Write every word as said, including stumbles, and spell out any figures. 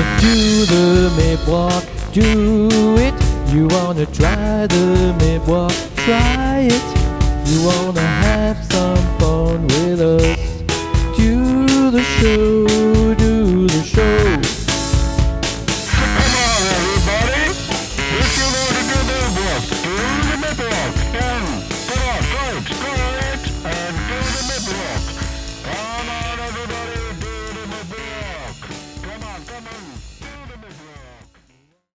wanna do the mid walk, do it. You wanna try the mid walk, try it. You wanna have some fun with us, do the show, do the show. Come on, everybody! If you want to do the mid-walk, do the mid-walk. And come on, folks, go ahead and do the mid-walk. Come on, everybody, do the mid-walk. Come on, come on.